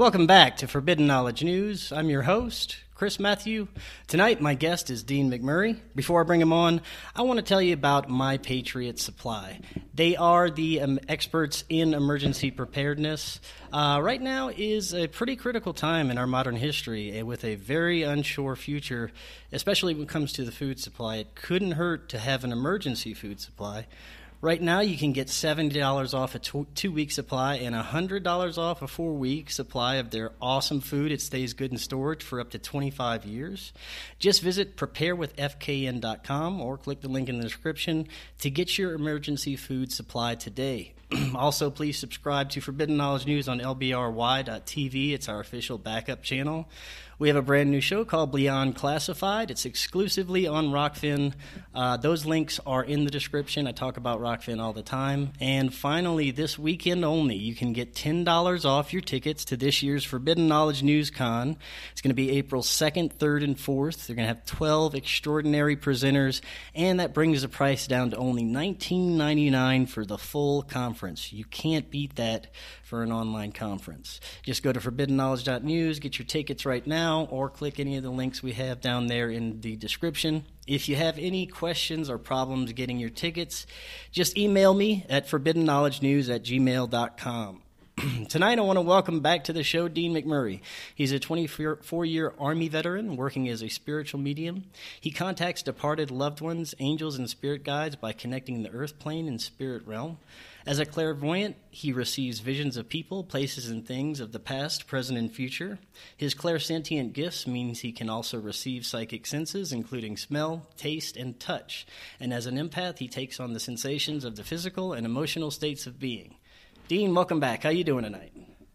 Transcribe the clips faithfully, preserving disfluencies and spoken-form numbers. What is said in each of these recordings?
Welcome back to Forbidden Knowledge News. I'm your host, Chris Matthew. Tonight, my guest is Dean McMurray. Before I bring him on, I want to tell you about My Patriot Supply. They are the um, experts in emergency preparedness. Uh, right now is a pretty critical time in our modern history uh, with a very unsure future, especially when it comes to the food supply. It couldn't hurt to have an emergency food supply. Right now, you can get seventy dollars off a two-week supply and one hundred dollars off a four-week supply of their awesome food. It stays good in storage for up to twenty-five years. Just visit prepare with f k n dot com or click the link in the description to get your emergency food supply today. Also, please subscribe to Forbidden Knowledge News on L B R Y dot T V. It's our official backup channel. We have a brand new show called Beyond Classified. It's exclusively on Rockfin. Uh, those links are in the description. I talk about Rockfin all the time. And finally, this weekend only, you can get ten dollars off your tickets to this year's Forbidden Knowledge News Con. It's going to be April second, third, and fourth. They're going to have twelve extraordinary presenters, and that brings the price down to only nineteen ninety-nine dollars for the full conference. You can't beat that for an online conference. Just go to forbidden knowledge dot news, get your tickets right now, or click any of the links we have down there in the description. If you have any questions or problems getting your tickets, just email me at forbidden knowledge news at gmail dot com. Tonight, I want to welcome back to the show Dean McMurray. He's a twenty-four-year Army veteran working as a spiritual medium. He contacts departed loved ones, angels, and spirit guides by connecting the earth plane and spirit realm. As a clairvoyant, he receives visions of people, places, and things of the past, present, and future. His clairsentient gifts means he can also receive psychic senses, including smell, taste, and touch. And as an empath, he takes on the sensations of the physical and emotional states of being. Dean, welcome back. How you doing tonight?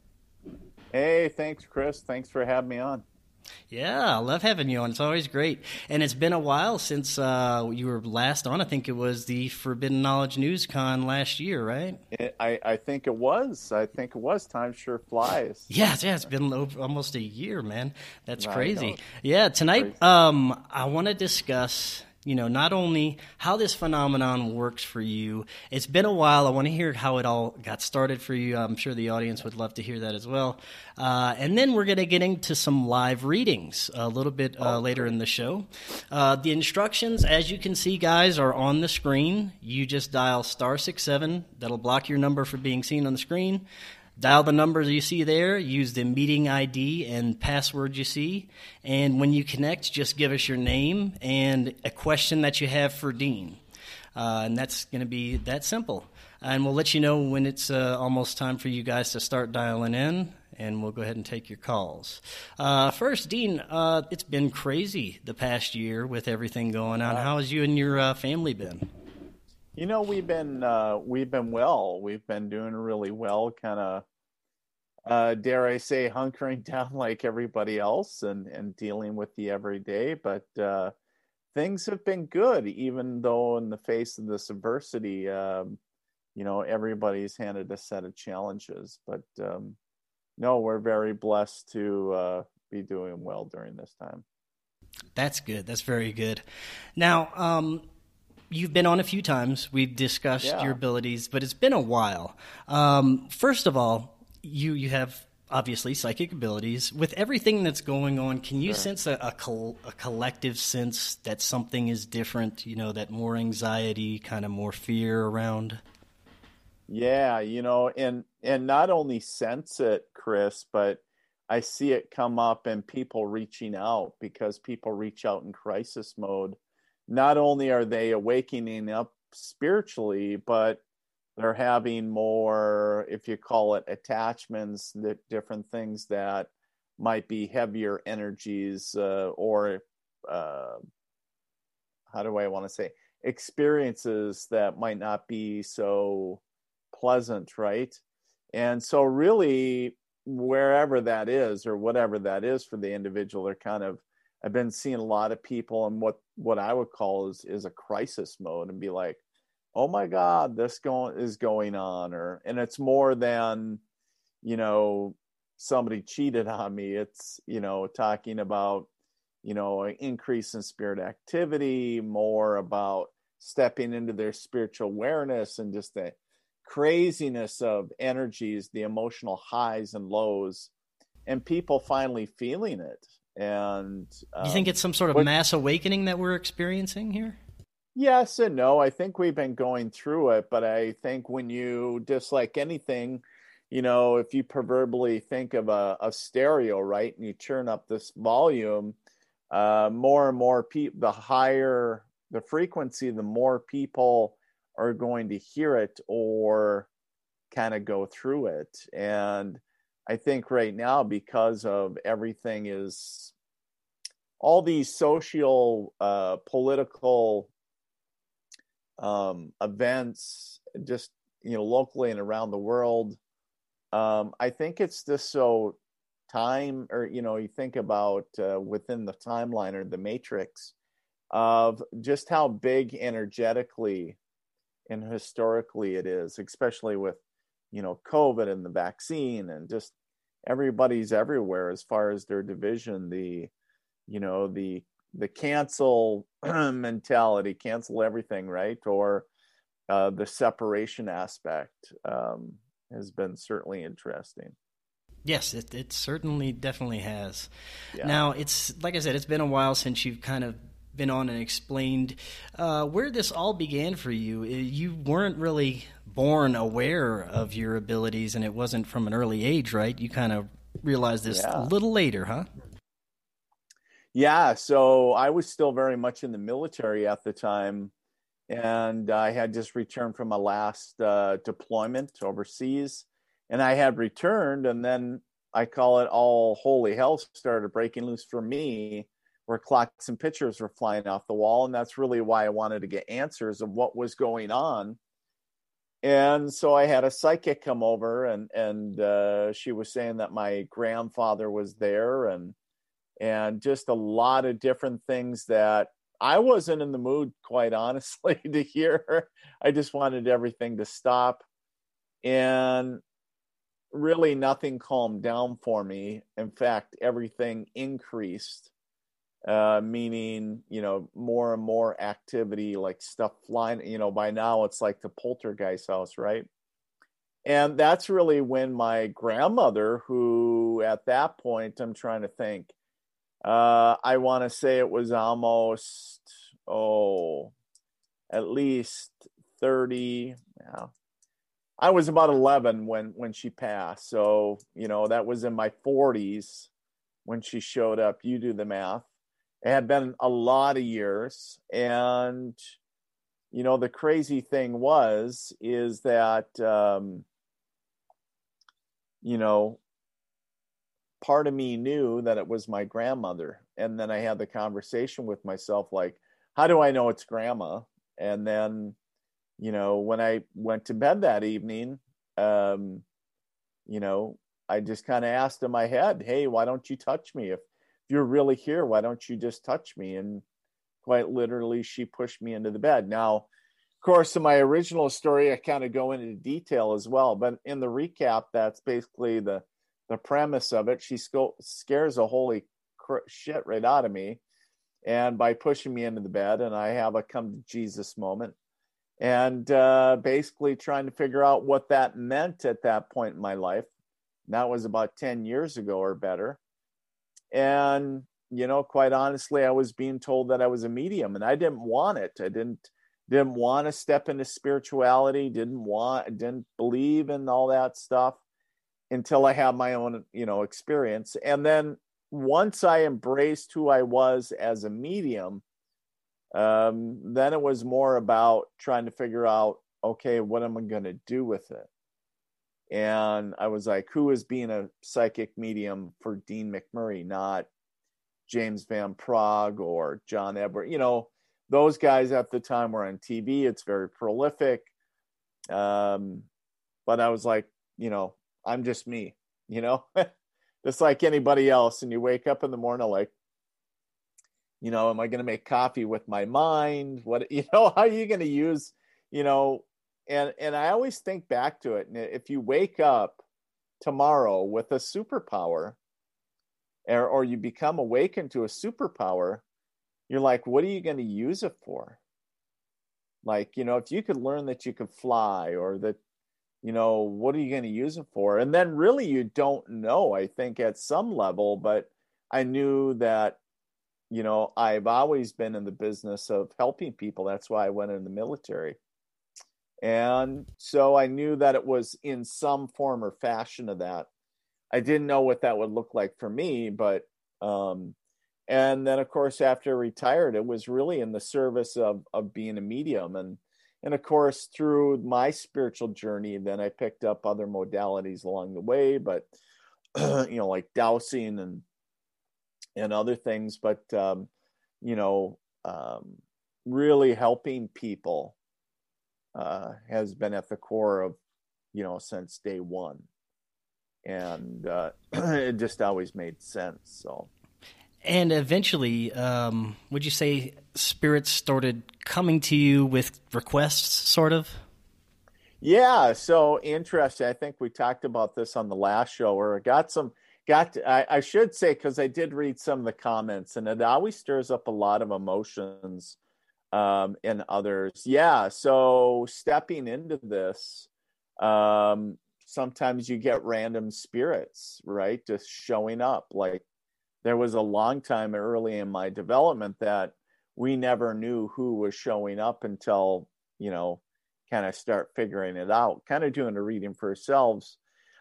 Hey, thanks, Chris. Thanks for having me on. Yeah, I love having you on. It's always great. And it's been a while since uh, you were last on. I think it was the Forbidden Knowledge News Con last year, right? It, I, I think it was. I think it was. Time sure flies. Yeah, yeah, it's been over almost a year, man. That's I crazy. know. Yeah, tonight Crazy. um, I want to discuss, you know, not only how this phenomenon works for you. It's been a while. I want to hear how it all got started for you. I'm sure the audience would love to hear that as well. Uh, and then we're going to get into some live readings a little bit uh, Oh, later great. in the show. Uh, the instructions, as you can see, guys, are on the screen. You just dial star six seven. That'll block your number from being seen on the screen. Dial the numbers you see there, use the meeting I D and password you see, and when you connect, just give us your name and a question that you have for Dean. Uh, and that's going to be that simple. And we'll let you know when it's uh, almost time for you guys to start dialing in, and we'll go ahead and take your calls. Uh, first, Dean, uh, it's been crazy the past year with everything going on. How has you and your uh, family been? You know, we've been uh, we've been well. We've been doing really well. Kind of, uh, dare I say, hunkering down like everybody else and and dealing with the everyday. But uh, things have been good, even though in the face of this adversity, um, you know, everybody's handed a set of challenges. But um, no, we're very blessed to uh, be doing well during this time. That's good. That's very good. Now, um, you've been on a few times. We've discussed Yeah. your abilities, but it's been a while. Um, first of all, you you have obviously psychic abilities. With everything that's going on, can you Sure. sense a, a, col- a collective sense that something is different, you know, that more anxiety, kind of more fear around? Yeah, you know, and and not only sense it, Chris, but I see it come up and people reaching out because people reach out in crisis mode. Not only are they awakening up spiritually, but they're having more, if you call it attachments, the different things that might be heavier energies uh, or uh, how do I want to say, experiences that might not be so pleasant, right? And so really, wherever that is or whatever that is for the individual, they're kind of, I've been seeing a lot of people in what, what I would call is, is a crisis mode and be like, oh my God, this going is going on. Or, and it's more than, you know, somebody cheated on me. It's, you know, talking about, you know, an increase in spirit activity, more about stepping into their spiritual awareness and just the craziness of energies, the emotional highs and lows. and people finally feeling it. And um, you think it's some sort of what, mass awakening that we're experiencing here? Yes and no. I think we've been going through it, but I think when you, just like anything, you know, if you proverbially think of a, a stereo, right, and you turn up this volume, uh, more and more people, the higher the frequency, the more people are going to hear it or kind of go through it. And I think right now, because of everything is all these social, uh, political um, events, just, you know, locally and around the world, um, I think it's just so time, or, you know, you think about uh, within the timeline or the matrix of just how big energetically and historically it is, especially with, you know, COVID and the vaccine, and just everybody's everywhere as far as their division, the, you know, the the cancel mentality, cancel everything, right? Or uh, the separation aspect um, has been certainly interesting. Yes, it, it certainly definitely has. Yeah. Now, it's like I said, it's been a while since you've kind of been on and explained uh, where this all began for you. You weren't really born aware of your abilities, and it wasn't from an early age, right? You kind of realized this Yeah. a little later, huh? Yeah, so I was still very much in the military at the time, and I had just returned from my last uh, deployment overseas, and I had returned, and then I call it all holy hell started breaking loose for me, where clocks and pictures were flying off the wall, and that's really why I wanted to get answers of what was going on. And so I had a psychic come over, and and uh, she was saying that my grandfather was there, and and just a lot of different things that I wasn't in the mood, quite honestly, to hear. I just wanted everything to stop. And really nothing calmed down for me. In fact, everything increased, uh, meaning, you know, more and more activity, like stuff flying. You know, by now it's like the poltergeist house, right? And that's really when my grandmother, who at that point, I'm trying to think, Uh, I want to say it was almost, oh, at least thirty. Yeah. I was about eleven when, when she passed. So, you know, that was in my forties when she showed up. You do the math. It had been a lot of years. And, you know, the crazy thing was, is that, um, you know, part of me knew that it was my grandmother. And then I had the conversation with myself, like, how do I know it's grandma? And then, you know, when I went to bed that evening, um, you know, I just kind of asked in my head, hey, why don't you touch me? If, if you're really here, why don't you just touch me? And quite literally, she pushed me into the bed. Now, of course, in my original story, I kind of go into detail as well. But in the recap, that's basically the the premise of it. She sco- scares a holy cr- shit right out of me, and by pushing me into the bed, and I have a come to Jesus moment, and uh, basically trying to figure out what that meant at that point in my life. And that was about ten years ago or better. And, you know, quite honestly, I was being told that I was a medium, and I didn't want it. I didn't didn't want to step into spirituality, didn't want, didn't believe in all that stuff until I had my own, you know, experience. And then once I embraced who I was as a medium, um, then it was more about trying to figure out, okay, what am I going to do with it? And I was like, who is being a psychic medium for Dean McMurray, not James Van Praagh or John Edward? You know, those guys at the time were on T V. It's very prolific. Um, but I was like, you know, I'm just me, you know, just like anybody else. And you wake up in the morning like, you know, am I going to make coffee with my mind? What, you know, how are you going to use, you know, and, and I always think back to it. And if you wake up tomorrow with a superpower, or, or you become awakened to a superpower, you're like, what are you going to use it for? Like, you know, if you could learn that you could fly, or that, you know, what are you going to use it for? And then really you don't know, I think, at some level, but I knew that, you know, I've always been in the business of helping people. That's why I went in the military. And so I knew that it was in some form or fashion of that. I didn't know what that would look like for me, but, um, and then of course, after I retired, it was really in the service of, of being a medium. And, and of course, through my spiritual journey, then I picked up other modalities along the way, but, you know, like dowsing and, and other things, but, um, you know, um, really helping people uh, has been at the core of, you know, since day one. And uh, it just always made sense. So, and eventually, um, would you say spirits started coming to you with requests, sort of? Yeah. So interesting. I think we talked about this on the last show, where I got some, got, to, I, I should say, because I did read some of the comments, and it always stirs up a lot of emotions um, in others. Yeah. So stepping into this, um, sometimes you get random spirits, right? Just showing up. Like there was a long time early in my development that we never knew who was showing up until, you know, kind of start figuring it out, kind of doing a reading for ourselves.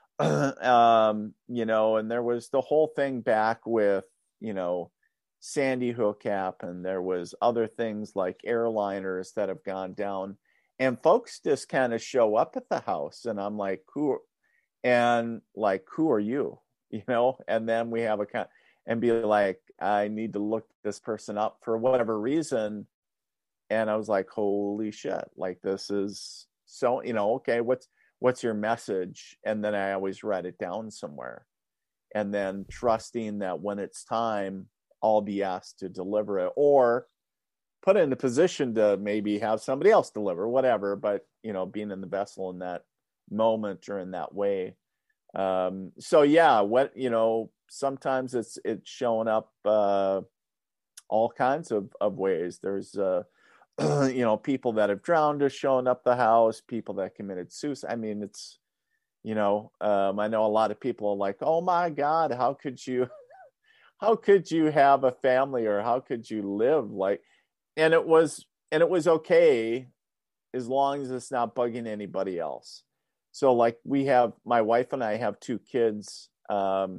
um, you know, and there was the whole thing back with, you know, Sandy Hook happened. There was other things like airliners that have gone down, and folks just kind of show up at the house, and I'm like, who, and like, who are you? You know, and then we have a kind and be like, I need to look this person up for whatever reason. And I was like, holy shit, like this is so, you know, okay, what's what's your message? And then I always write it down somewhere. And then trusting that when it's time, I'll be asked to deliver it, or put in a position to maybe have somebody else deliver, whatever. But, you know, being in the vessel in that moment or in that way. Um, so yeah, what, you know, sometimes it's, it's showing up, uh, all kinds of, of ways. There's, uh, you know, people that have drowned are showing up the house, people that committed suicide. I mean, it's, you know, um, I know a lot of people are like, oh my God, how could you, how could you have a family, or how could you live like, and it was, and it was okay as long as it's not bugging anybody else. So like we have, my wife and I have two kids, um,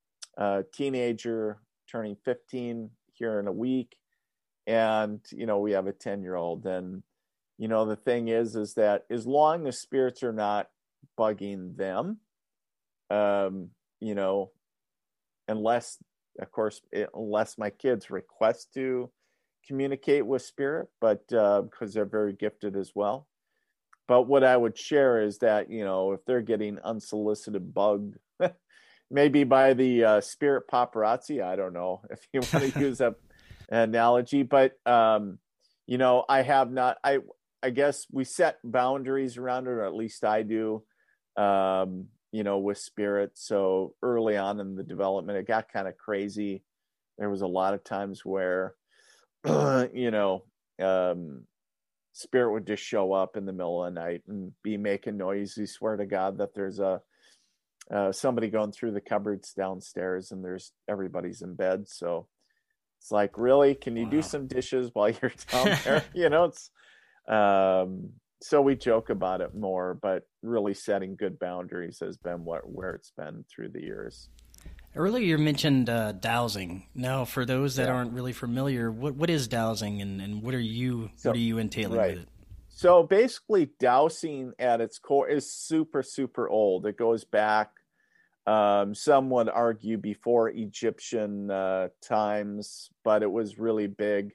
a teenager turning fifteen here in a week. And, you know, we have a ten year old. And, you know, the thing is, is that as long as spirits are not bugging them, um, you know, unless, of course, it, unless my kids request to communicate with spirit, but uh, because they're very gifted as well. But what I would share is that, you know, if they're getting unsolicited bugged, maybe by the uh, spirit paparazzi, I don't know if you want to use a analogy, but um, you know, I have not. I I guess we set boundaries around it, or at least I do. Um, you know, with spirit. So early on in the development, it got kind of crazy. There was a lot of times where, you know, um, spirit would just show up in the middle of the night and be making noise. You swear to God that there's a uh, somebody going through the cupboards downstairs, and there's everybody's in bed. So it's like, really, can you wow. do some dishes while you're down there? You know, it's um, so we joke about it more, but really setting good boundaries has been what where it's been through the years. Earlier you mentioned uh, dowsing. Now, for those that yeah. aren't really familiar, what what is dowsing, and, and what are you so, what are you entailing right. with it? So basically, dowsing at its core is super, super old. It goes back, um, some would argue, before Egyptian uh, times, but it was really big,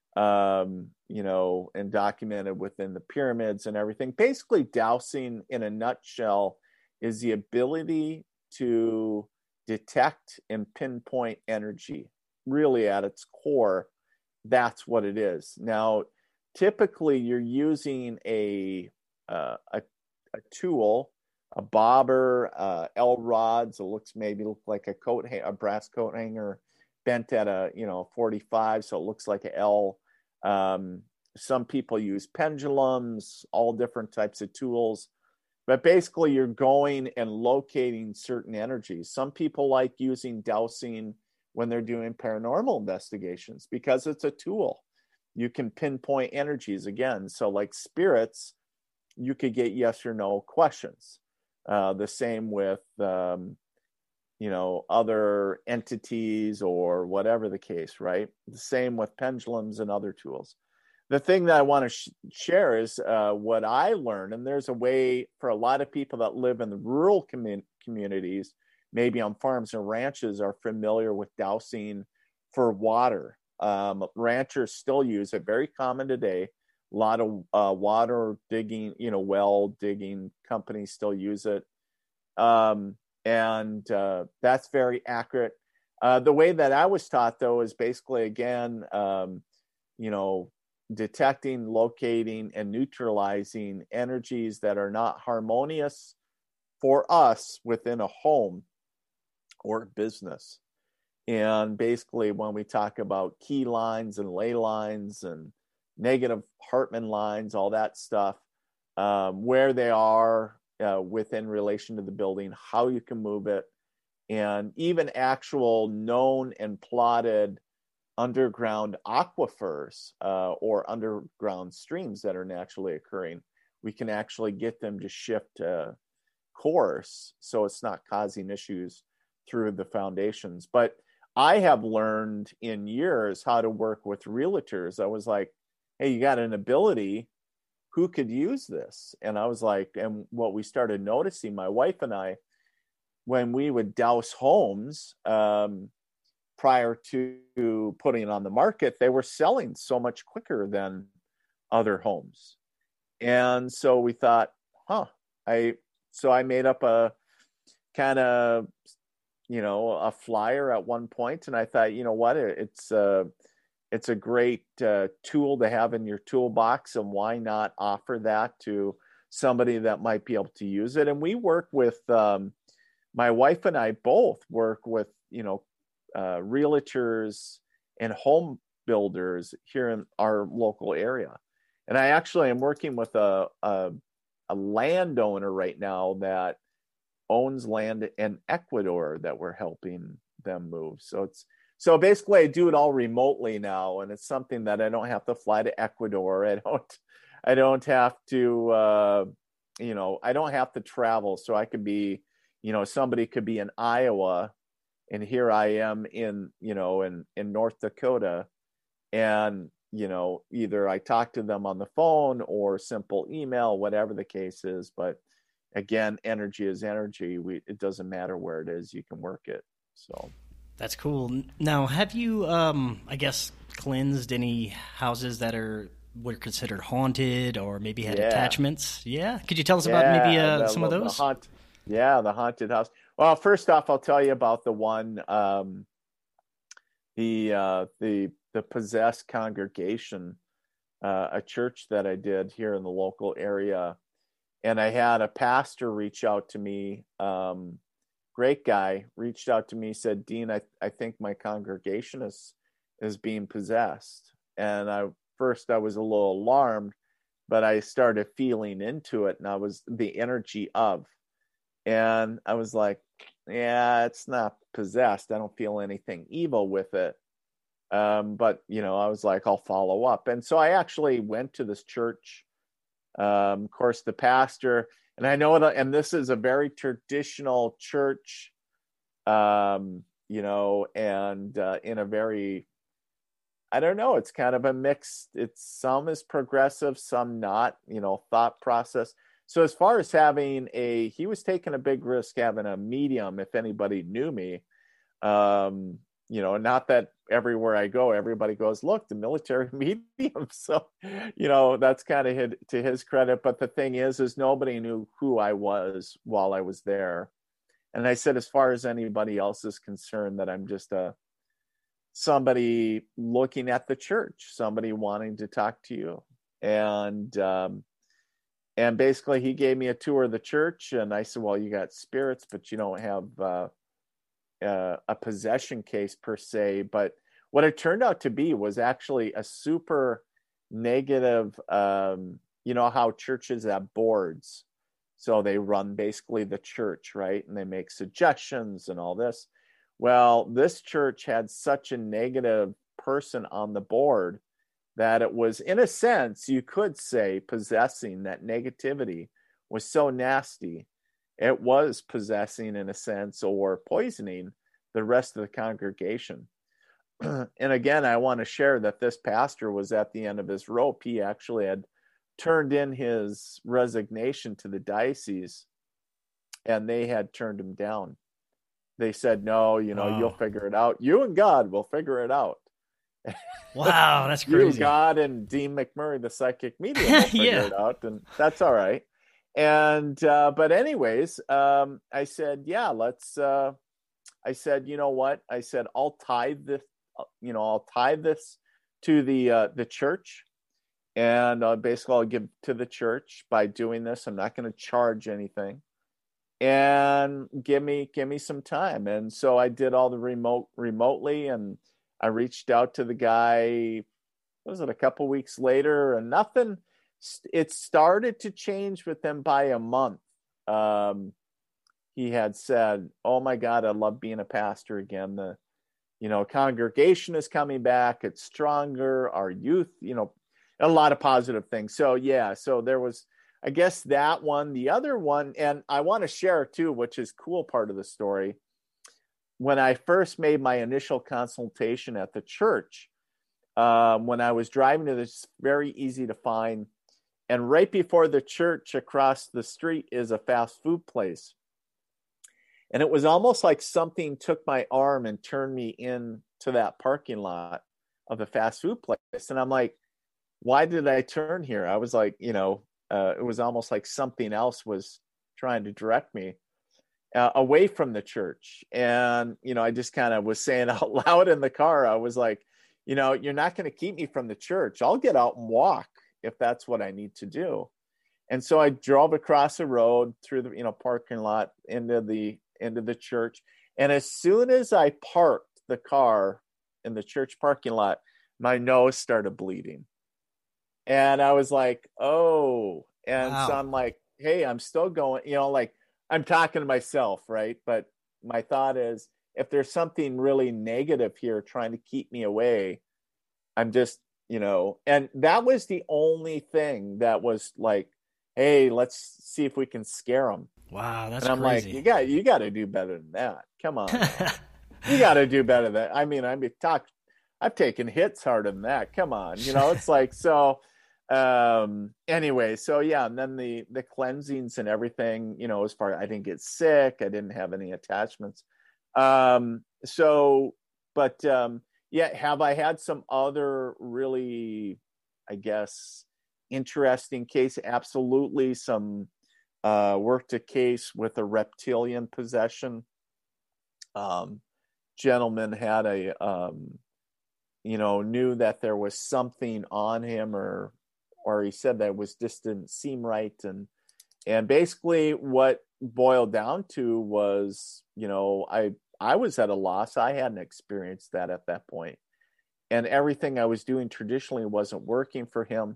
um, you know, and documented within the pyramids and everything. Basically, dowsing, in a nutshell, is the ability to detect and pinpoint energy. Really, at its core, that's what it is. Now, typically, you're using a uh, a, a tool, a bobber, uh, L rods. It looks maybe look like a coat, a brass coat hanger, bent at a you know forty-five, so it looks like an L. Um, some people use pendulums, all different types of tools. But basically, you're going and locating certain energies. Some people like using dowsing when they're doing paranormal investigations because it's a tool. You can pinpoint energies again. So like spirits, you could get yes or no questions. Uh, the same with, um, you know, other entities or whatever the case, right? The same with pendulums and other tools. The thing that I want to sh- share is uh, what I learned, and there's a way for a lot of people that live in the rural commun- communities, maybe on farms and ranches, are familiar with dowsing for water. Um, ranchers still use it, very common today. A lot of uh, water digging, you know, well digging companies still use it. Um, and uh, that's very accurate. Uh, the way that I was taught, though, is basically, again, um, you know, detecting, locating, and neutralizing energies that are not harmonious for us within a home or business. And basically, when we talk about key lines and ley lines and negative Hartman lines, all that stuff, um, where they are uh, within relation to the building, how you can move it, and even actual known and plotted underground aquifers uh, or underground streams that are naturally occurring, we can actually get them to shift uh, course so it's not causing issues through the foundations. But I have learned in years how to work with realtors. I was like, hey, you got an ability, who could use this? And I was like, and what we started noticing, my wife and I, when we would douse homes, um, prior to putting it on the market, they were selling so much quicker than other homes. And so we thought, huh, I, so I made up a kind of, you know, a flyer at one point, and I thought, you know what, it's a, it's a great uh, tool to have in your toolbox, and why not offer that to somebody that might be able to use it? And we work with, um, my wife and I both work with, you know, Uh, realtors and home builders here in our local area. And I actually am working with a, a, a landowner right now that owns land in Ecuador that we're helping them move. So it's, so basically I do it all remotely now. And it's something that I don't have to fly to Ecuador. I don't, I don't have to, uh, you know, I don't have to travel. So I could be, you know, somebody could be in Iowa, and here I am in, you know, in, in North Dakota, and, you know, either I talk to them on the phone or simple email, whatever the case is. But again, energy is energy. We, it doesn't matter where it is, you can work it. So That's cool. Now, have you, um, I guess, cleansed any houses that are were considered haunted or maybe had yeah, attachments? Yeah. Could you tell us about maybe yeah, uh, the, some of the those? haunt, yeah, the haunted house. Well, first off, I'll tell you about the one, um, the uh, the the possessed congregation, uh, a church that I did here in the local area, and I had a pastor reach out to me. Um, great guy, reached out to me, said, "Dean, I I think my congregation is is being possessed." And I first I was a little alarmed, but I started feeling into it, and I was the energy of, and I was like, yeah, it's not possessed. I don't feel anything evil with it. Um, but, you know, I was like, I'll follow up. And so I actually went to this church. Um, of course, the pastor, and I know that, and this is a very traditional church, um, you know, and uh, in a very, I don't know, it's kind of a mixed, it's some is progressive, some not, you know, thought process. So as far as having a, he was taking a big risk having a medium, if anybody knew me, um, you know, not that everywhere I go, everybody goes, look, the military medium. So, you know, that's kind of his, to his credit. But the thing is, is nobody knew who I was while I was there. And I said, as far as anybody else is concerned, that I'm just a, somebody looking at the church, somebody wanting to talk to you. And, um, and basically he gave me a tour of the church, and I said, well, you got spirits, but you don't have, uh, uh, a possession case per se. But what it turned out to be was actually a super negative, um, you know, how churches have boards. So they run basically the church, right? And they make suggestions and all this. Well, this church had such a negative person on the board that it was, in a sense, you could say, possessing. That negativity was so nasty. It was possessing, in a sense, or poisoning the rest of the congregation. And again, I want to share that this pastor was at the end of his rope. He actually had turned in his resignation to the diocese, and they had turned him down. They said, no, you know, wow. You'll figure it out. You and God will figure it out. Wow, that's crazy. You, God, and Dean McMurray, the psychic medium, will figure yeah. it out, and that's all right. And uh, but anyways, um, I said, yeah, let's. Uh, I said, you know what? I said, I'll tithe this. You know, I'll tithe this to the uh, the church, and uh, basically I'll give to the church by doing this. I'm not going to charge anything, and give me give me some time. And so I did all the remote remotely, and I reached out to the guy. What was it, a couple weeks later, and nothing. It started to change with him by a month. Um, he had said, "Oh my God, I love being a pastor again. The, you know, congregation is coming back. It's stronger. Our youth, you know, a lot of positive things." So yeah, so there was, I guess, that one. The other one, and I want to share too, which is cool part of the story. When I first made my initial consultation at the church, um, when I was driving to this, very easy to find. And right before the church across the street is a fast food place. And it was almost like something took my arm and turned me into that parking lot of the fast food place. And I'm like, why did I turn here? I was like, you know, uh, it was almost like something else was trying to direct me uh, away from the church. And, you know, I just kind of was saying out loud in the car, I was like, you know, you're not going to keep me from the church. I'll get out and walk if that's what I need to do. And so I drove across the road through the, you know, parking lot into the, into the church. And as soon as I parked the car in the church parking lot, my nose started bleeding. And I was like, oh, and wow. So I'm like, hey, I'm still going, you know, like I'm talking to myself, right? But my thought is, if there's something really negative here trying to keep me away, I'm just, you know, and that was the only thing that was like, hey, let's see if we can scare them. Wow, that's and I'm crazy. like, you got, you got to do better than that. Come on, you got to do better than that. I mean, I mean, talk. I've taken hits harder than that. Come on, you know, it's like so. Um. Anyway, so yeah, and then the the cleansings and everything. You know, as far I didn't get sick, I didn't have any attachments. Um. So, but um. Yeah, have I had some other really, I guess, interesting case? Absolutely. Some uh, worked a case with a reptilian possession. Um, gentleman had a, um, you know, knew that there was something on him, or, or he said that it was just didn't seem right, and and basically what boiled down to was, you know, I. I was at a loss. I hadn't experienced that at that point. And everything I was doing traditionally wasn't working for him.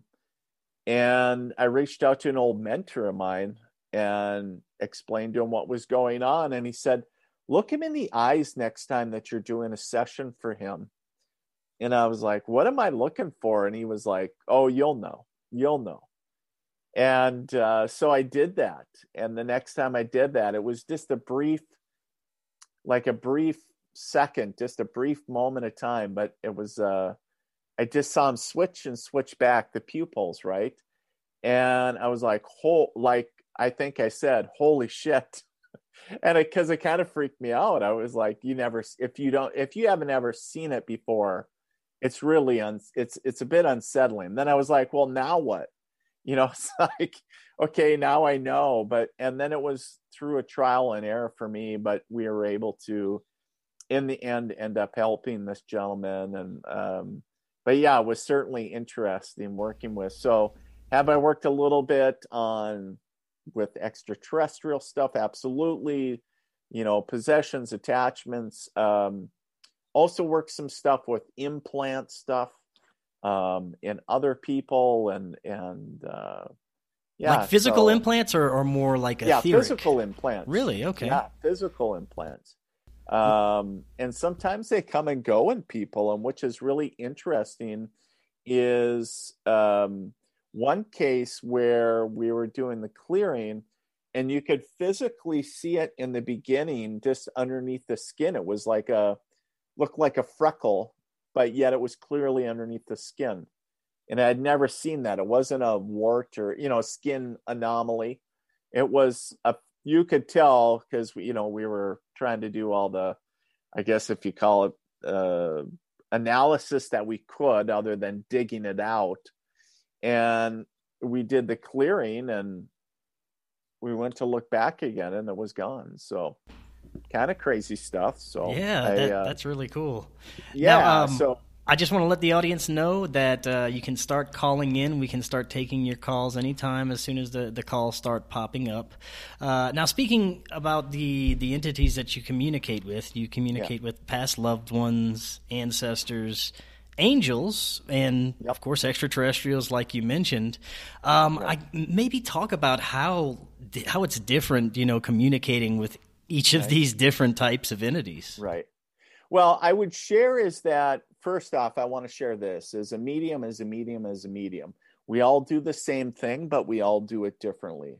And I reached out to an old mentor of mine and explained to him what was going on. And he said, look him in the eyes next time that you're doing a session for him. And I was like, what am I looking for? And he was like, oh, you'll know. You'll know. And uh, so I did that. And the next time I did that, it was just a brief like a brief second, just a brief moment of time, but it was, uh, I just saw him switch and switch back the pupils, right? And I was like, whole, like, I think I said, holy shit. And it, cause it kind of freaked me out. I was like, you never, if you don't, if you haven't ever seen it before, it's really, un, it's, it's a bit unsettling. Then I was like, well, now what? You know, it's like, okay, now I know, but, and then it was through a trial and error for me, but we were able to, in the end, end up helping this gentleman. And, um, but yeah, it was certainly interesting working with. So have I worked a little bit on with extraterrestrial stuff? Absolutely. You know, possessions, attachments, um, also worked some stuff with implant stuff. Um, and other people and, and, uh, Yeah. Like physical So, implants or, or more like yeah, etheric? physical implants. Really? Okay. Yeah, physical implants. Um, and sometimes they come and go in people, and which is really interesting is um, one case where we were doing the clearing and you could physically see it in the beginning just underneath the skin. It was like a looked like a freckle, but yet it was clearly underneath the skin. And I had never seen that. It wasn't a wart or, you know, skin anomaly. It was a, you could tell because, you know, we were trying to do all the, I guess if you call it, uh, analysis that we could other than digging it out. And we did the clearing and we went to look back again and it was gone. So kind of crazy stuff. So yeah, I, that, uh, that's really cool. Yeah. Now, um, so I just want to let the audience know that uh, you can start calling in. We can start taking your calls anytime as soon as the, the calls start popping up. Uh, now, speaking about the, the entities that you communicate with, you communicate yeah. with past loved ones, ancestors, angels, and, yep. of course, extraterrestrials like you mentioned. Um, right. I maybe talk about how how it's different, you know, communicating with each of right. these different types of entities. Right. Well, I would share is that, first off, I want to share this. As a medium, as a medium, as a medium. We all do the same thing, but we all do it differently.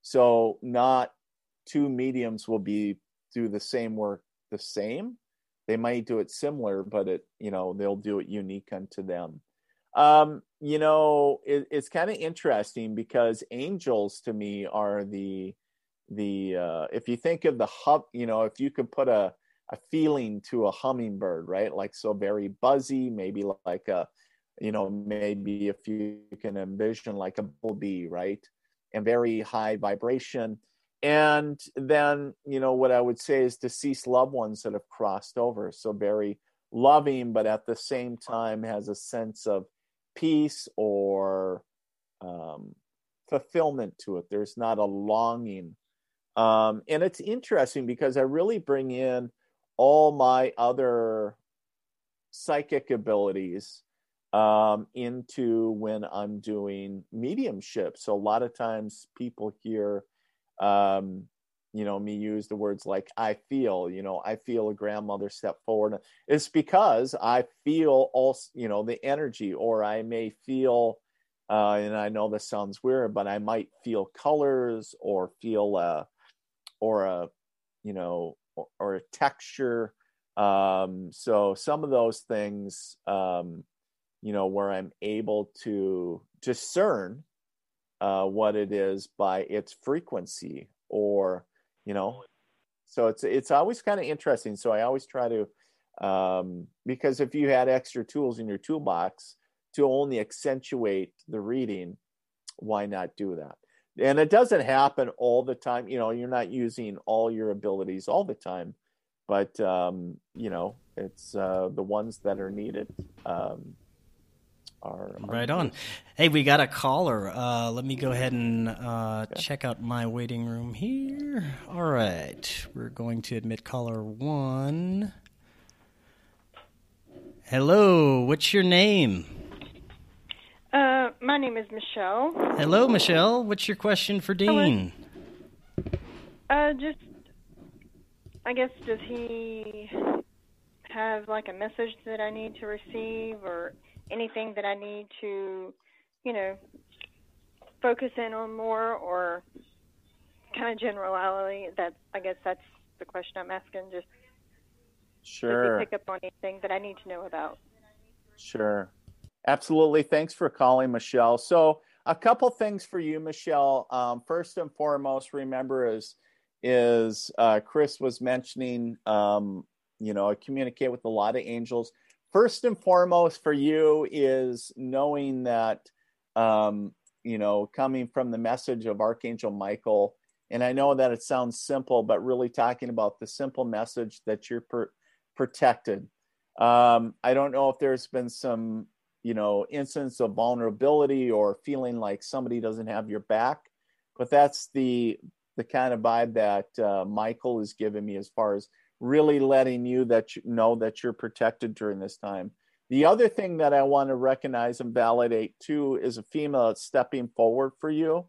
So not two mediums will be do the same work the same. They might do it similar, but it, you know, they'll do it unique unto them. Um, you know, it, it's kind of interesting because angels to me are the, the uh, if you think of the hub, you know, if you could put a, a feeling to a hummingbird, right? Like, so very buzzy, maybe like a, you know, maybe if you can envision like a bumblebee, right? And very high vibration. And then, you know, what I would say is deceased loved ones that have crossed over. So very loving, but at the same time has a sense of peace or um, fulfillment to it. There's not a longing. Um, and it's interesting because I really bring in all my other psychic abilities um, into when I'm doing mediumship. So a lot of times people hear, um, you know, me use the words like, I feel, you know, I feel a grandmother step forward. It's because I feel also, you know, the energy, or I may feel, uh, and I know this sounds weird, but I might feel colors or feel, uh, or a, you know, or, or a texture. Um, so some of those things, um, you know, where I'm able to discern uh, what it is by its frequency, or, you know, so it's, it's always kind of interesting. So I always try to, um, because if you had extra tools in your toolbox to only accentuate the reading, why not do that? And it doesn't happen all the time. You know, you're not using all your abilities all the time, but, um, you know, it's uh, the ones that are needed um, are, are right on. Hey, we got a caller. Uh, let me go ahead and uh, okay. check out my waiting room here. All right. We're going to admit caller one. Hello. What's your name? Uh, my name is Michelle. Hello, Michelle. What's your question for Dean? Uh, just, I guess, does he have like a message that I need to receive, or anything that I need to, you know, focus in on more, or kind of generality? That, I guess that's the question I'm asking. Just sure. Does he pick up on anything that I need to know about? Sure. Absolutely. Thanks for calling, Michelle. So a couple things for you, Michelle. Um, first and foremost, remember is, is uh, Chris was mentioning, um, you know, I communicate with a lot of angels. First and foremost for you is knowing that, um, you know, coming from the message of Archangel Michael, and I know that it sounds simple, but really talking about the simple message that you're per- protected. Um, I don't know if there's been some, you know, instance of vulnerability or feeling like somebody doesn't have your back, but that's the the kind of vibe that uh, Michael is giving me, as far as really letting you that you know that you're protected during this time. The other thing that I want to recognize and validate too is a female that's stepping forward for you,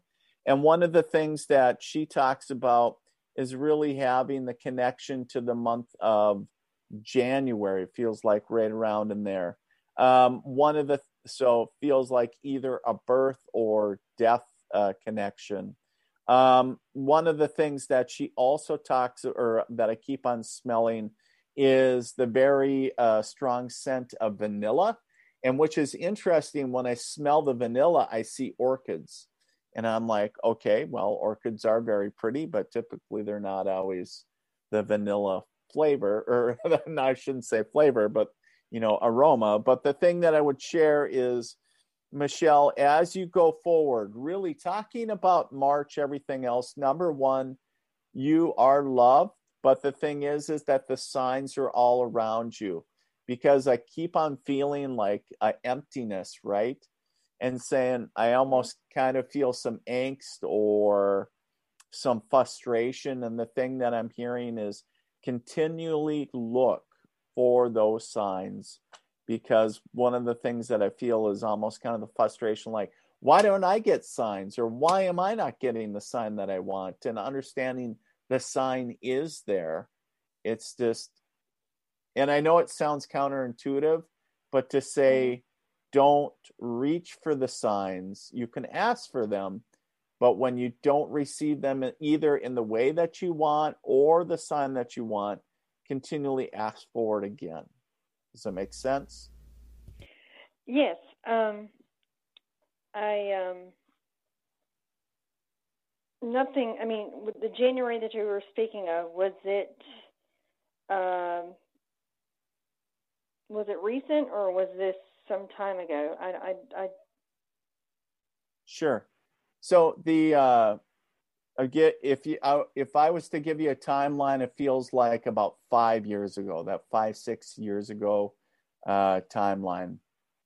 And one of the things that she talks about is really having the connection to the month of January. It feels like right around in there. Um, one of the, so it feels like either a birth or death uh, connection. Um, one of the things that she also talks, or that I keep on smelling, is the very uh, strong scent of vanilla. And which is interesting, when I smell the vanilla, I see orchids. And I'm like, okay, well, orchids are very pretty, but typically they're not always the vanilla flavor, or no, I shouldn't say flavor, but, you know, aroma. But the thing that I would share is, Michelle, as you go forward, really talking about March, everything else, number one, you are loved. But the thing is, is that the signs are all around you, because I keep on feeling like an emptiness, right? And saying, I almost kind of feel some angst or some frustration. And the thing that I'm hearing is continually look for those signs, because one of the things that I feel is almost kind of the frustration, like, why don't I get signs, or why am I not getting the sign that I want? And understanding the sign is there. It's just, and I know it sounds counterintuitive, but to say, don't reach for the signs. You can ask for them, but when you don't receive them either in the way that you want or the sign that you want, continually ask for it again. Does that make sense? Yes. Um, I, um, nothing, I mean, with the January that you were speaking of, was it, um, was it recent, or was this some time ago? I, I, I... Sure. So the, uh, again, if you, I, if I was to give you a timeline, it feels like about five years ago, that five, six years ago, uh, timeline.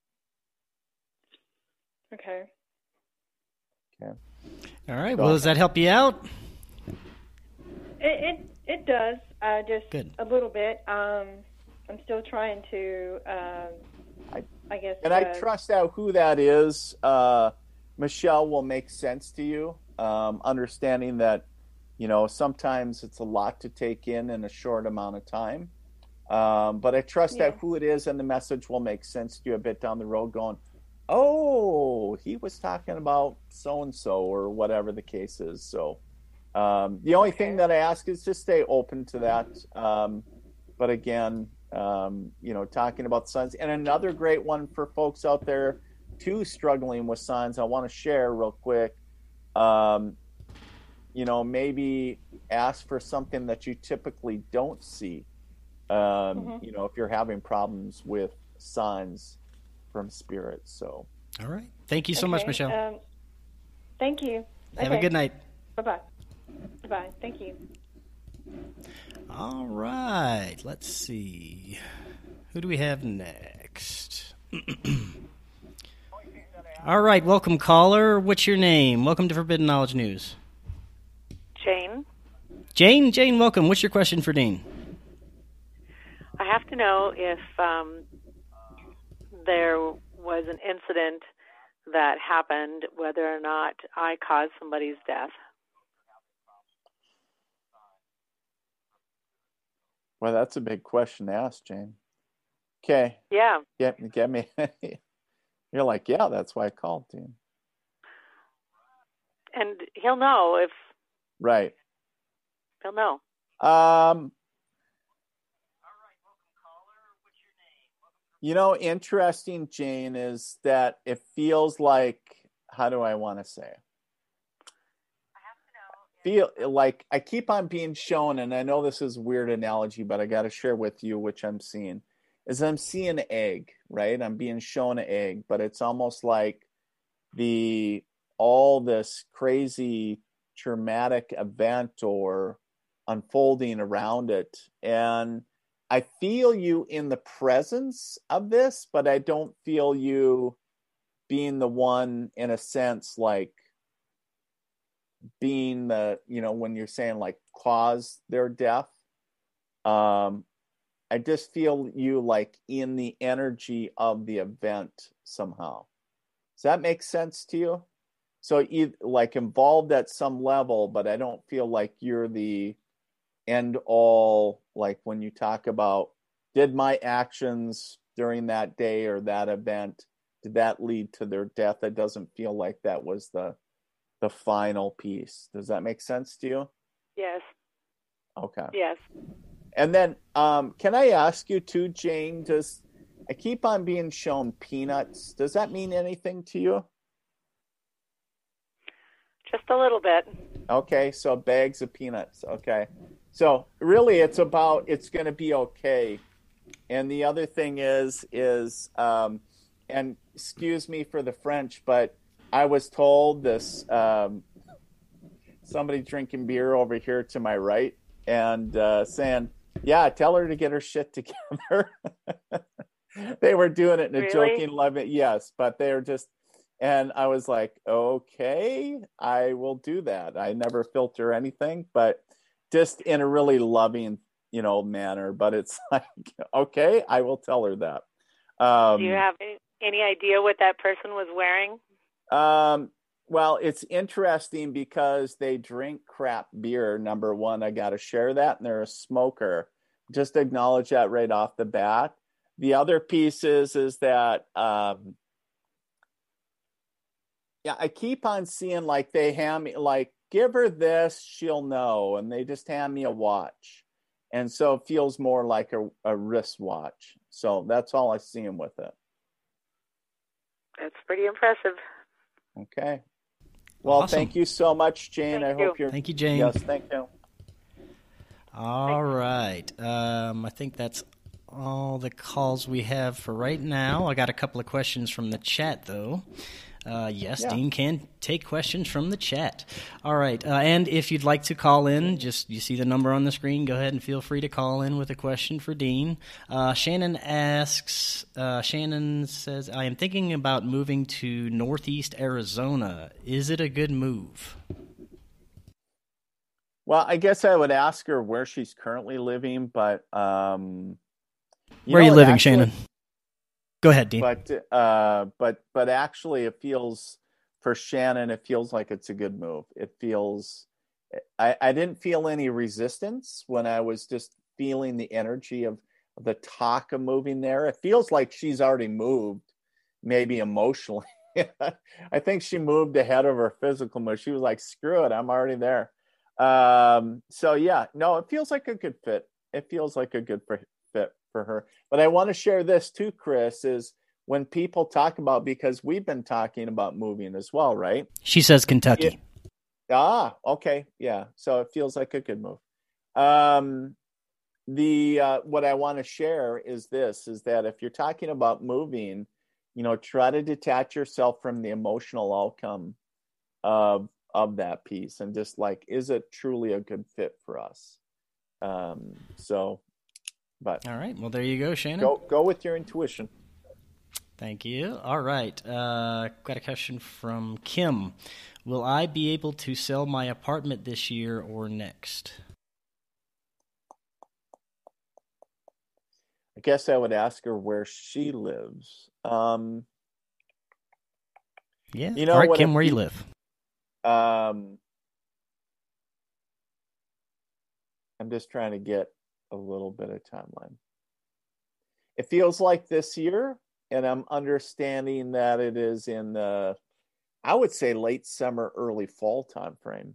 Okay. Okay. All right. Well, does that help you out? It, it, it does. Uh, just Good. a little bit. Um, I'm still trying to, um, I, I guess. And uh, I trust out who that is. Uh, Michelle will make sense to you. Um, understanding that, you know, sometimes it's a lot to take in in a short amount of time. Um, but I trust Yeah. that who it is and the message will make sense to you a bit down the road, going, oh, he was talking about so-and-so, or whatever the case is. So um, the only Okay. thing that I ask is just stay open to that. Um, but again, um, you know, talking about signs. And another great one for folks out there too struggling with signs, I want to share real quick. Um, you know, maybe ask for something that you typically don't see. Um, Mhm. You know, if you're having problems with signs from spirits. So, all right. Thank you so much, Okay, Michelle. Um, thank you. Have Okay. a good night. Bye-bye. Bye-bye. Thank you. All right. Let's see. Who do we have next? All right. Welcome, caller. What's your name? Welcome to Forbidden Knowledge News. Jane, Jane, Jane, welcome. What's your question for Dean? I have to know if um, there was an incident that happened, whether or not I caused somebody's death. Well, that's a big question to ask, Jane. Okay. Yeah. Get, get me. You're like, yeah, that's why I called, Dean. And he'll know if Right. he'll know. Um, you know, interesting, Jane, is that it feels like, how do I want to say it? Feel like I keep on being shown, and I know this is a weird analogy, but I got to share with you, which I'm seeing, is I'm seeing an egg, right? I'm being shown an egg, but it's almost like the, all this crazy traumatic event or unfolding around it. And I feel you in the presence of this, but I don't feel you being the one, in a sense, like being the, you know, when you're saying like cause their death. Um, I just feel you like in the energy of the event somehow. Does that make sense to you? so you like involved at some level, but I don't feel like you're the end all. Like when you talk about, did my actions during that day or that event, did that lead to their death? It doesn't feel like that was the the final piece. Does that make sense to you? Yes. Okay. Yes. And then, um, can I ask you too, Jane, does, I keep on being shown peanuts. Does that mean anything to you? Just a little bit. Okay, so bags of peanuts. Okay. So really it's about, it's going to be okay. And the other thing is, is, um, and excuse me for the French, but I was told this, um, somebody drinking beer over here to my right and uh, saying, yeah, tell her to get her shit together. They were doing it in a Really? joking, loving, yes, but they were just, and I was like, okay, I will do that. I never filter anything, but just in a really loving, you know, manner. But it's like, okay, I will tell her that. Um, Do you have any, any idea what that person was wearing? Um, well, it's interesting because they drink crap beer. Number one, I got to share that. And they're a smoker. Just acknowledge that right off the bat. The other piece is, is that, um, yeah, I keep on seeing like they hand me, like, give her this, she'll know. And they just hand me a watch. And so it feels more like a, a wristwatch. So that's all I see him with it. That's pretty impressive. Okay. Well, Awesome. thank you so much, Jane. Thank I you. hope you're. Thank you, Jane. Yes, thank you. All right. Um, I think that's all the calls we have for right now. I got a couple of questions from the chat, though. Uh, yes, Yeah. Dean can take questions from the chat. All right. Uh, and if you'd like to call in, just you see the number on the screen, go ahead and feel free to call in with a question for Dean. Uh, Shannon asks, uh, Shannon says, I am thinking about moving to Northeast Arizona. Is it a good move? Well, I guess I would ask her where she's currently living, but um, Where are know, you it living, actually- Shannon? Go ahead, Dean. But uh, but but actually, it feels for Shannon, it feels like it's a good move. It feels. I, I didn't feel any resistance when I was just feeling the energy of the talk of moving there. It feels like she's already moved, maybe emotionally. I think she moved ahead of her physical move. She was like, "Screw it, I'm already there." Um, so yeah, no, it feels like a good fit. It feels like a good for, fit for her. But I want to share this too, Chris, is when people talk about, because we've been talking about moving as well, right? She says Kentucky. It, ah, okay. Yeah. So it feels like a good move. Um, the, uh, what I want to share is this, is that if you're talking about moving, you know, try to detach yourself from the emotional outcome of, of that piece and just like, is it truly a good fit for us? Um, so, but All right. Well, there you go, Shannon. go, go with your intuition. Thank you. All right. Uh, got a question from Kim. Will I be able to sell my apartment this year or next? I guess I would ask her where she lives. Um, Yeah. You know All right, what Kim, it where you be- live? um, I'm just trying to get a little bit of timeline. It feels like this year, and I'm understanding that it is in the, I would say late summer, early fall time frame.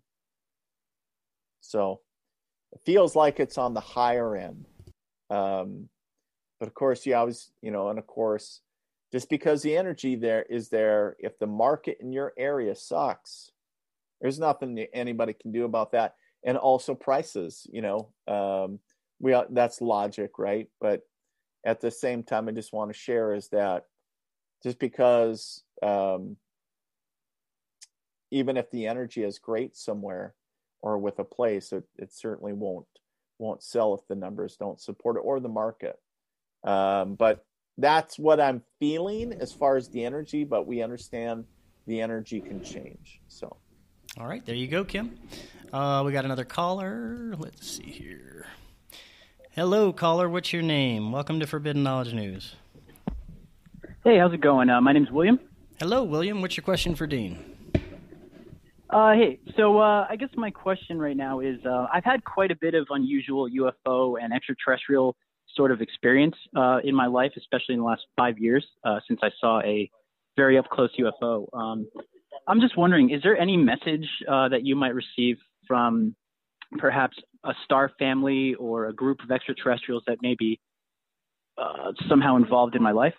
So it feels like it's on the higher end. Um, but of course, you always, you know, and of course, just because the energy there is there, if the market in your area sucks, there's nothing that anybody can do about that. And also prices, you know, um, we are, that's logic, right? But at the same time, I just want to share is that just because um, even if the energy is great somewhere or with a place, it, it certainly won't won't sell if the numbers don't support it or the market. Um, but that's what I'm feeling as far as the energy, but we understand the energy can change. So, All right, there you go, Kim. Uh, we got another caller. Let's see here. Hello, caller. What's your name? Welcome to Forbidden Knowledge News. Hey, how's it going? Uh, my name's William. Hello, William. What's your question for Dean? Uh, hey, so uh, I guess my question right now is uh, I've had quite a bit of unusual U F O and extraterrestrial sort of experience uh, in my life, especially in the last five years uh, since I saw a very up-close U F O. Um, I'm just wondering, is there any message uh, that you might receive from perhaps a star family or a group of extraterrestrials that may be uh, somehow involved in my life?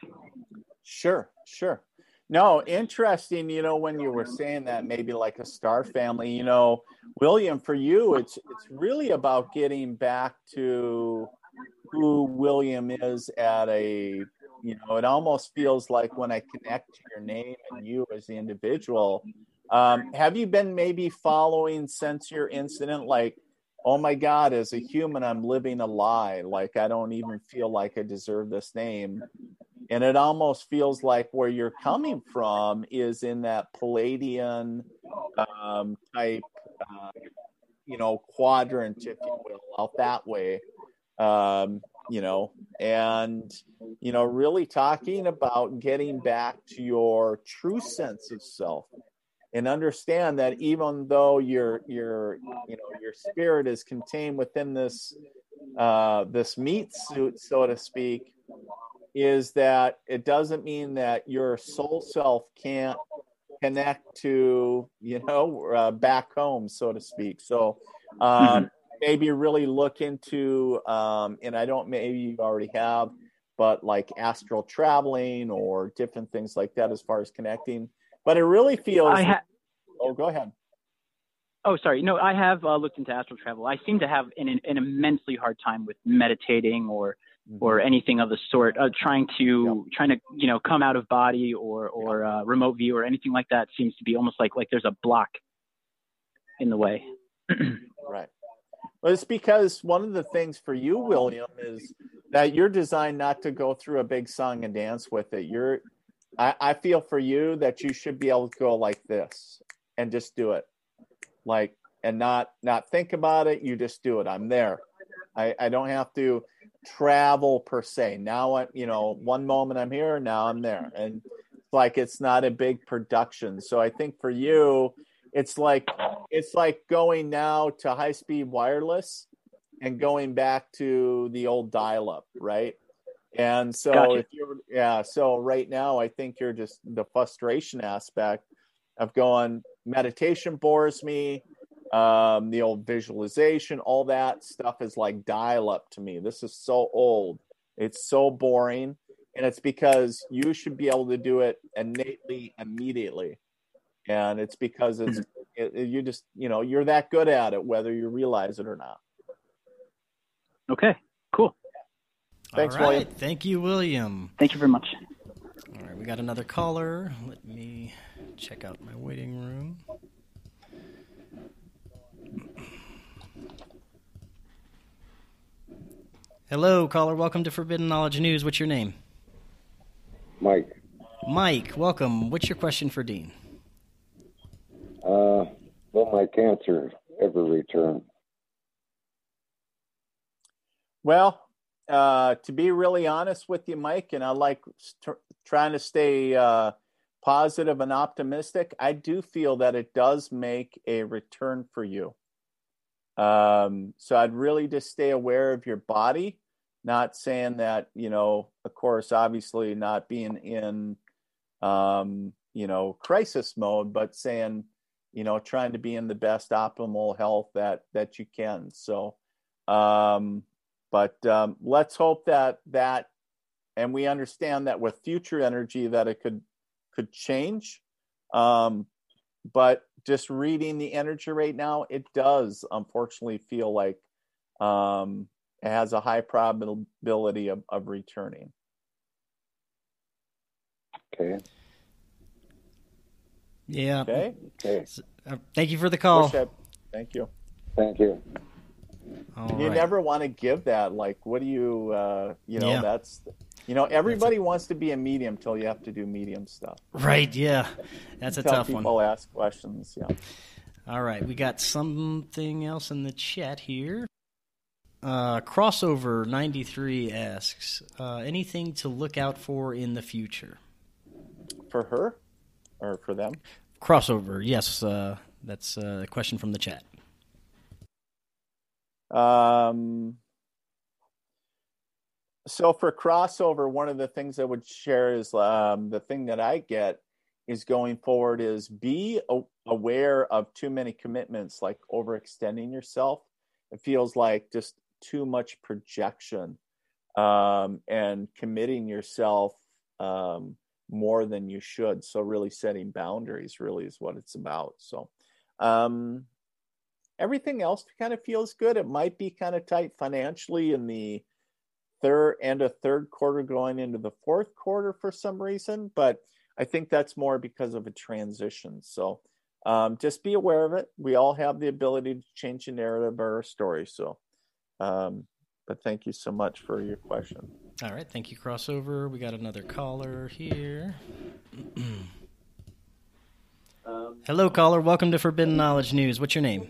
Sure, sure. No, interesting, you know, when you were saying that, maybe like a star family, you know, William, for you, it's it's really about getting back to who William is at a, you know, it almost feels like when I connect to your name and you as the individual. Um, have you been maybe following since your incident, like, oh my God, as a human, I'm living a lie. Like, I don't even feel like I deserve this name. And it almost feels like where you're coming from is in that Palladian um, type, uh, you know, quadrant, if you will, out that way, um, you know, and, you know, really talking about getting back to your true sense of self and understand that even though your, your, you know, your spirit is contained within this, uh, this meat suit, so to speak, is that it doesn't mean that your soul self can't connect to, you know, uh, back home, so to speak. So um, mm-hmm. maybe really look into, um, and I don't, maybe you already have, but like astral traveling or different things like that as far as connecting. But it really feels... I ha- oh, go ahead. Oh, sorry. No, I have uh, looked into astral travel. I seem to have an, an immensely hard time with meditating or or anything of the sort, uh, trying to yep. trying to you know come out of body or or uh, remote view or anything like that seems to be almost like like there's a block in the way. Right. Well, it's because one of the things for you, William, is that you're designed not to go through a big song and dance with it. You're, I, I feel for you that you should be able to go like this and just do it, like and not not think about it. You just do it. I'm there. I, I don't have to travel per se. Now I, you know, one moment I'm here, now I'm there, and it's like it's not a big production. So I think for you, it's like it's like going now to high speed wireless and going back to the old dial up, right? And so gotcha. if you're yeah, so right now I think you're just the frustration aspect of going meditation bores me. Um, the old visualization, all that stuff is like dial up to me. This is so old. It's so boring. And it's because you should be able to do it innately, immediately. And it's because it's, it, it, you just, you know, you're that good at it, whether you realize it or not. Okay, cool. Thanks, all right. William. Thank you, William. Thank you very much. All right, we got another caller. Let me check out my waiting room. Hello, caller. Welcome to Forbidden Knowledge News. What's your name? Mike. Mike, welcome. What's your question for Dean? Uh, will my cancer ever return? Well, uh, to be really honest with you, Mike, and I like st- trying to stay uh, positive and optimistic, I do feel that it does make a return for you. Um, so I'd really just stay aware of your body, not saying that, you know, of course, obviously not being in, um, you know, crisis mode, but saying, you know, trying to be in the best optimal health that, that you can. So, um, but, um, let's hope that, that, and we understand that with future energy that it could, could change. Um, But just reading the energy right now, it does unfortunately feel like um, it has a high probability of, of returning. Okay. Yeah. Okay. Okay. So, uh, thank you for the call. I, thank you. Thank you. All you right. never want to give that. Like, what do you, uh, you know, Yeah. that's, you know, everybody wants to be a medium till you have to do medium stuff. Right, yeah. That's a Tell tough people one. ask questions, yeah. All right, we got something else in the chat here. Uh, Crossover ninety-three asks, uh, anything to look out for in the future? For her or for them? Crossover, yes. Uh, That's a question from the chat. Um, so for crossover, one of the things I would share is um, the thing that I get is going forward is be a- aware of too many commitments, like overextending yourself. It feels like just too much projection um, and committing yourself um, more than you should. So really setting boundaries really is what it's about. So um, everything else kind of feels good. It might be kind of tight financially in the third end of third quarter going into the fourth quarter for some reason, but I think that's more because of a transition. So um, just be aware of it. We all have the ability to change the narrative of our story. So, um, but thank you so much for your question. All right. Thank you, Crossover. We got another caller here. um, Hello, caller. Welcome to Forbidden Knowledge News. What's your name?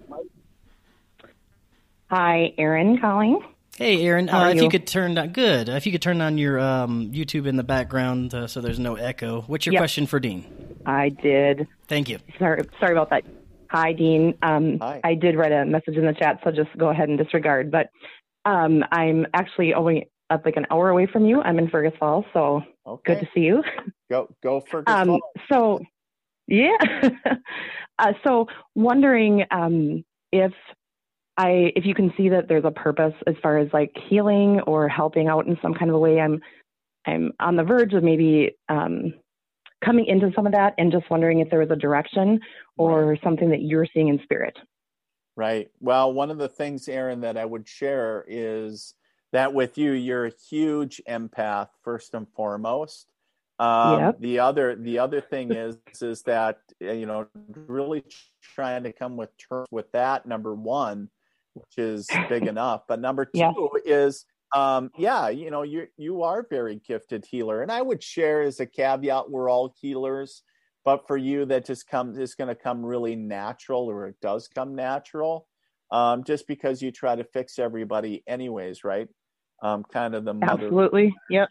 Hi, Erin calling. Hey, Erin. How are Uh, if you? you could turn down, good. If you could turn on your um, YouTube in the background uh, so there's no echo. What's your Yep. question for Dean? I did. Thank you. Sorry, sorry about that. Hi, Dean. Um, Hi. I did write a message in the chat, so just go ahead and disregard. But um, I'm actually only up like an hour away from you. I'm in Fergus Falls, so Okay. good to see you. Go, go for good. Um, so, yeah. uh, so, wondering um, if I, if you can see that there's a purpose as far as like healing or helping out in some kind of a way. I'm, I'm on the verge of maybe um, coming into some of that, and just wondering if there was a direction or Right. something that you're seeing in spirit. Right. Well, one of the things, Aaron, that I would share is that with you, you're a huge empath first and foremost. Um, Yep. The other, the other thing is, is that uh, you know, really trying to come with terms with that. Number one, which is big enough, but number two Yeah. is, um, yeah, you know, you you are a very gifted healer, and I would share as a caveat, we're all healers. But for you, that just comes is going to come really natural, or it does come natural, um, just because you try to fix everybody anyways, right? Um, kind of the mother. Absolutely. Yep.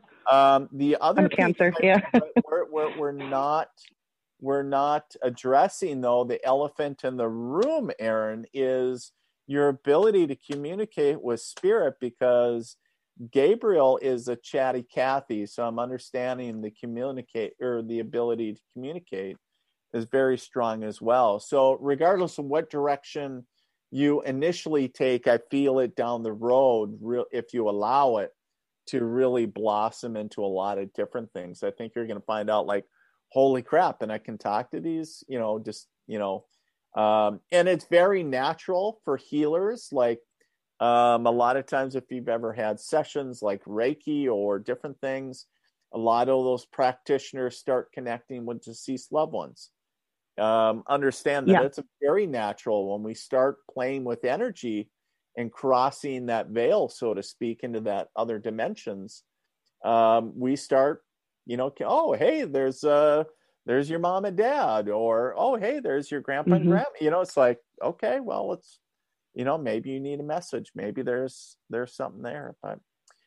Um, the other I'm piece Cancer. I- Yeah. we're, we're we're not we're not addressing though the elephant in the room, Aaron, is your ability to communicate with spirit, because Gabriel is a chatty Cathy, so I'm understanding the communicate or the ability to communicate is very strong as well. So regardless of what direction you initially take, I feel it down the road, real if you allow it to really blossom into a lot of different things. I think you're going to find out like, holy crap, and I can talk to these, you know, just, you know, um, and it's very natural for healers. Like, Um, a lot of times, if you've ever had sessions like Reiki or different things, a lot of those practitioners start connecting with deceased loved ones. Um, understand that Yeah. it's very natural when we start playing with energy and crossing that veil, so to speak, into that other dimensions. Um, we start, you know, oh, hey, there's uh, there's your mom and dad, or oh, hey, there's your grandpa and Mhm. grandma. You know, it's like, okay, well, let's. You know, maybe you need a message. Maybe there's there's something there. But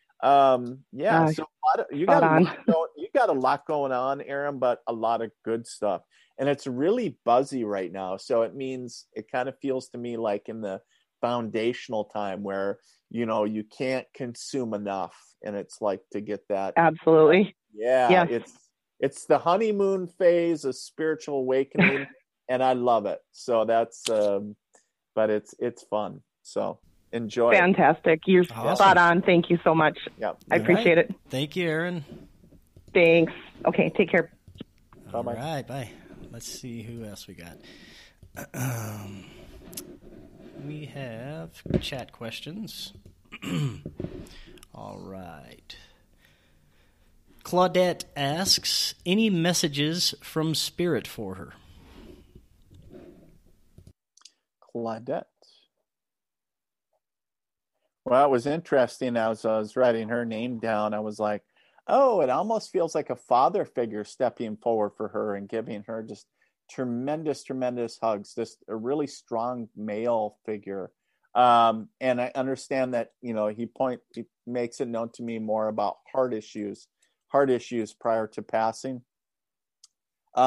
um, yeah, Uh, so a lot of, you spot got a on. lot going, you got a lot going on, Aaron, but a lot of good stuff. And it's really buzzy right now. So it means it kind of feels to me like in the foundational time where, you know, you can't consume enough. And it's like to get that. Absolutely. Yeah, Yes. it's it's the honeymoon phase of spiritual awakening, and I love it. So that's um but it's it's fun. So enjoy it. Fantastic. You're Awesome. spot on. Thank you so much. Yeah. I All appreciate right. it. Thank you, Aaron. Thanks. Okay. Take care. All Bye-bye. right, bye. Let's see who else we got. Um, we have chat questions. All right. Claudette asks, any messages from Spirit for her? Claudette. Well, it was interesting. As I was writing her name down, I was like, oh, it almost feels like a father figure stepping forward for her and giving her just tremendous, tremendous hugs, just a really strong male figure. Um, and I understand that, you know, he point he makes it known to me more about heart issues, heart issues prior to passing. Um,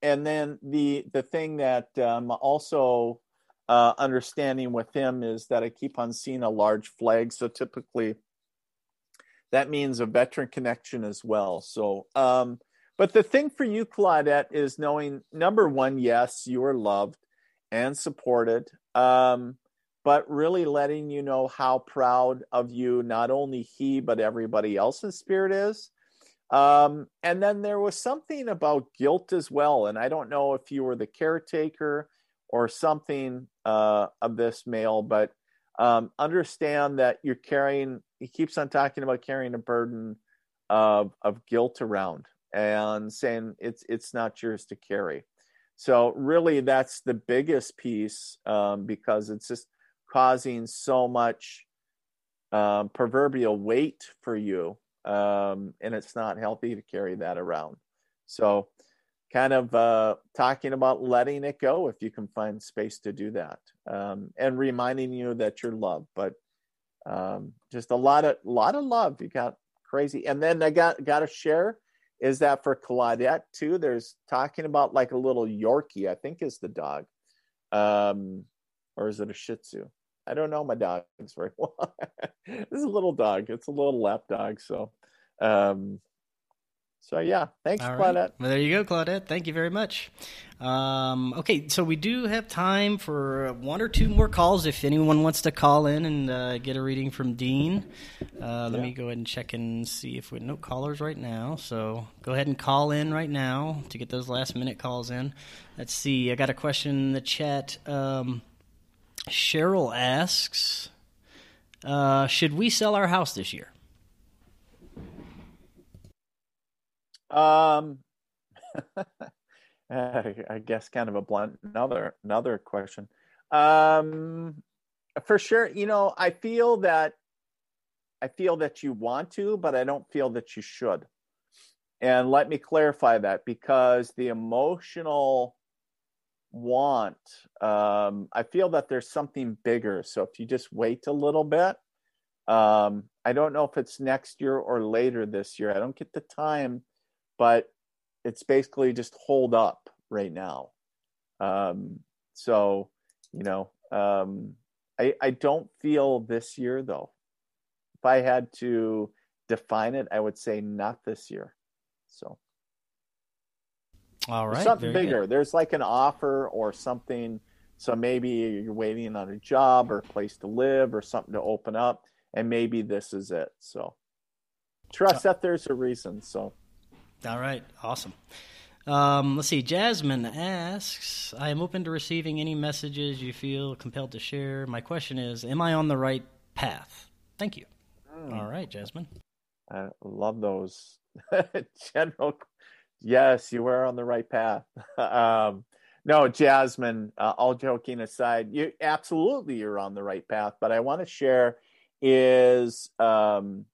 and then the the thing that um, also uh, understanding with him is that I keep on seeing a large flag. So typically that means a veteran connection as well. So, um, but the thing for you, Claudette, is knowing, number one, yes, you are loved and supported, um, but really letting you know how proud of you, not only he, but everybody else in spirit is. Um, and then there was something about guilt as well. And I don't know if you were the caretaker or something uh, of this male, but um, understand that you're carrying, he keeps on talking about carrying a burden of, of guilt around and saying it's, it's not yours to carry. So really that's the biggest piece, um, because it's just causing so much um, proverbial weight for you. Um, and it's not healthy to carry that around. So kind of uh, talking about letting it go if you can find space to do that, um, and reminding you that you're loved, but um, just a lot of lot of love. You got crazy. And then I got got to share is that for Claudette too, there's talking about like a little Yorkie, I think is the dog, um, or is it a Shih Tzu? I don't know my dogs very well. This is a little dog. It's a little lap dog. So, um, so yeah, thanks, All Claudette. Right. Well, there you go, Claudette. Thank you very much. Um, okay, so we do have time for one or two more calls if anyone wants to call in and uh, get a reading from Dean. Uh, let yeah. me go ahead and check and see if we no callers right now. So go ahead and call in right now to get those last minute calls in. Let's see. I got a question in the chat. Um, Cheryl asks, uh, should we sell our house this year? Um, I guess kind of a blunt, another, another question. Um, for sure. You know, I feel that, I feel that you want to, but I don't feel that you should. And let me clarify that, because the emotional want, um, I feel that there's something bigger. So if you just wait a little bit, um, I don't know if it's next year or later this year. I don't get the time, but it's basically just hold up right now. Um, so, you know, um, I, I don't feel this year though. If I had to define it, I would say not this year. So. All right. There's something Very bigger. good. There's like an offer or something. So maybe you're waiting on a job or a place to live or something to open up, and maybe this is it. So trust that there's a reason. So. All right. Awesome. Um, let's see. Jasmine asks, I am open to receiving any messages you feel compelled to share. My question is, am I on the right path? Thank you. Mm. All right, Jasmine. I love those general. Yes, you were on the right path. um, no, Jasmine, uh, all joking aside, you absolutely you're on the right path. But I want to share is um,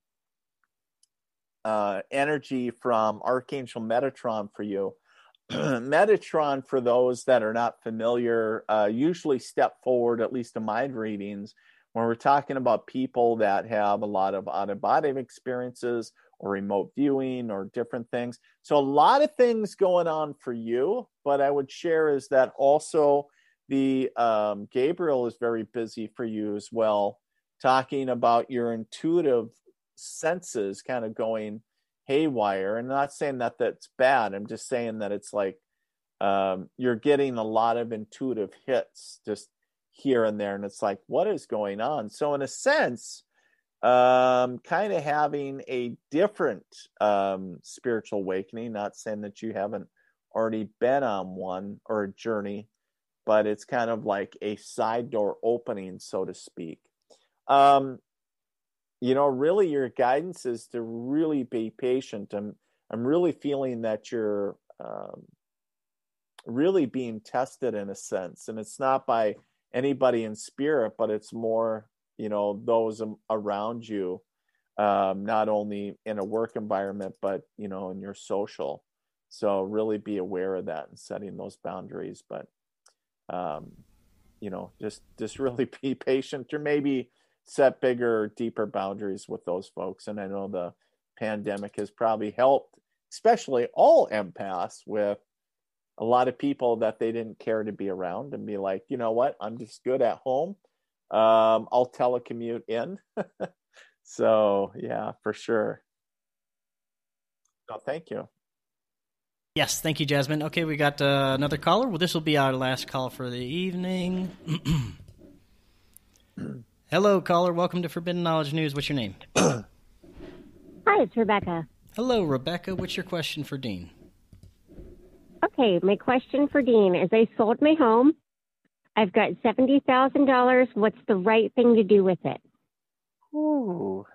uh, energy from Archangel Metatron for you. Metatron, for those that are not familiar, uh, usually step forward, at least in my readings, when we're talking about people that have a lot of out-of-body experiences or remote viewing or different things. So a lot of things going on for you, but I would share is that also the um, Gabriel is very busy for you as well, talking about your intuitive senses kind of going haywire. And I'm not saying that that's bad. I'm just saying that it's like um, you're getting a lot of intuitive hits just here and there. And it's like, what is going on? So in a sense, um, kind of having a different um, spiritual awakening, not saying that you haven't already been on one or a journey, but it's kind of like a side door opening, so to speak. Um, you know, really your guidance is to really be patient. I'm, I'm really feeling that you're um, really being tested in a sense, and it's not by anybody in spirit, but it's more, you know, those around you, um, not only in a work environment, but, you know, in your social. So really be aware of that and setting those boundaries. But, um, you know, just, just really be patient, or maybe set bigger, deeper boundaries with those folks. And I know the pandemic has probably helped, especially all empaths, with a lot of people that they didn't care to be around and be like, you know what, I'm just good at home. Um, I'll telecommute in. So yeah, for sure. So thank you. Yes, thank you, Jasmine. Okay, we got uh, another caller. Well, this will be our last call for the evening. Hello, caller. Welcome to Forbidden Knowledge News. What's your name? Hi, it's Rebecca. Hello, Rebecca. What's your question for Dean? Okay, my question for Dean is I sold my home. I've got seventy thousand dollars. What's the right thing to do with it? Ooh.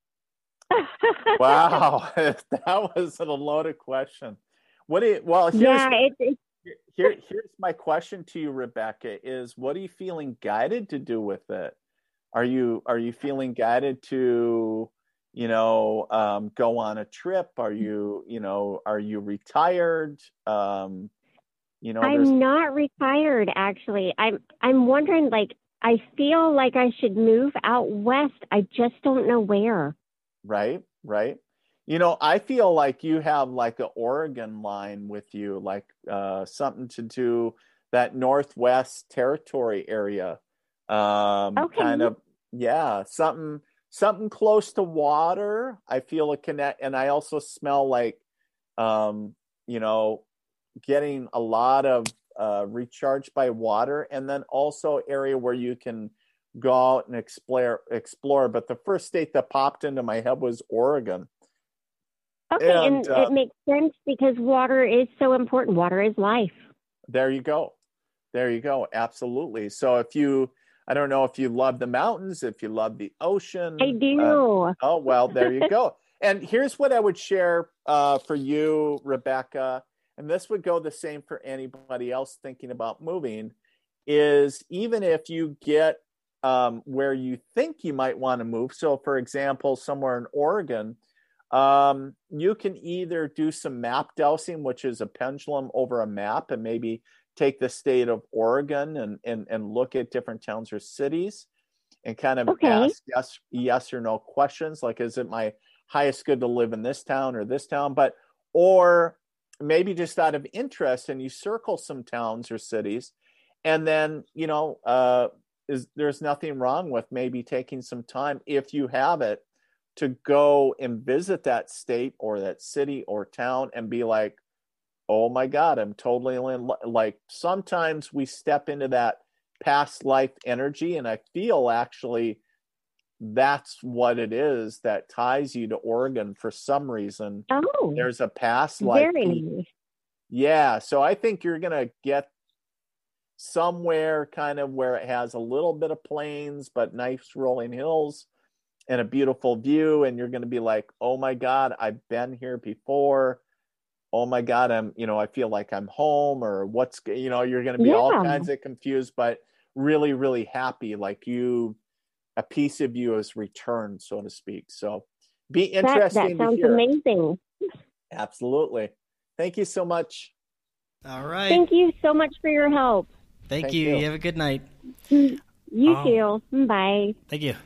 Wow, that was a loaded question. What do you, well, here's, yeah, it, it, here, here's my question to you, Rebecca, is what are you feeling guided to do with it? Are you, are you feeling guided to, you know, um, go on a trip? Are you, you know, are you retired? Um, you know, I'm not retired, actually. I'm, I'm wondering, like, I feel like I should move out west. I just don't know where. Right, right. You know, I feel like you have like an Oregon line with you, like uh, something to do that Northwest Territory area. Um, okay. Kind of, yeah, something, something close to water. I feel a connect, and I also smell like, um, you know, getting a lot of uh, recharged by water, and then also area where you can go out and explore. Explore. But the first state that popped into my head was Oregon. Okay, and, and uh, it makes sense because water is so important. Water is life. There you go. There you go. Absolutely. So if you, I don't know if you love the mountains, if you love the ocean. I do. Uh, oh, well, there you go. And here's what I would share uh, for you, Rebecca, and this would go the same for anybody else thinking about moving, is even if you get um, where you think you might want to move. So for example, somewhere in Oregon, um, you can either do some map dowsing, which is a pendulum over a map, and maybe take the state of Oregon and, and, and look at different towns or cities and kind of okay. ask yes, yes or no questions. Like, is it my highest good to live in this town or this town? But, or maybe just out of interest, and you circle some towns or cities, and then, you know, uh, is there's nothing wrong with maybe taking some time, if you have it, to go and visit that state or that city or town and be like, oh my God, I'm totally in, like, sometimes we step into that past life energy. And I feel actually that's what it is that ties you to Oregon for some reason. Oh, there's a past life. Very nice. Yeah. So I think you're going to get somewhere kind of where it has a little bit of plains, but nice rolling hills and a beautiful view. And you're going to be like, oh my God, I've been here before. Oh my God, I'm, you know, I feel like I'm home, or what's, you know, you're going to be yeah. all kinds of confused, but really, really happy. Like you, a piece of you is returned, so to speak. So be interesting That, that sounds to hear. amazing. Absolutely. Thank you so much. All right. Thank you so much for your help. Thank, Thank you. you. You have a good night. You Oh. too. Bye. Thank you.